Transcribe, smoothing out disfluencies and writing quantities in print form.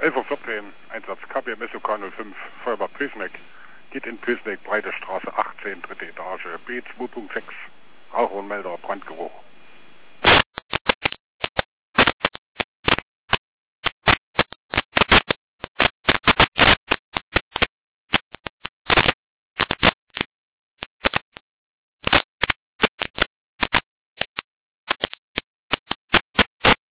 11:14 Uhr, Einsatz KB Messoka 05, Feuerwehr Pösneck. Geht in Pösneck, Breite Straße 18, dritte Etage, B2.6. Rauchmelder, Brandgeruch.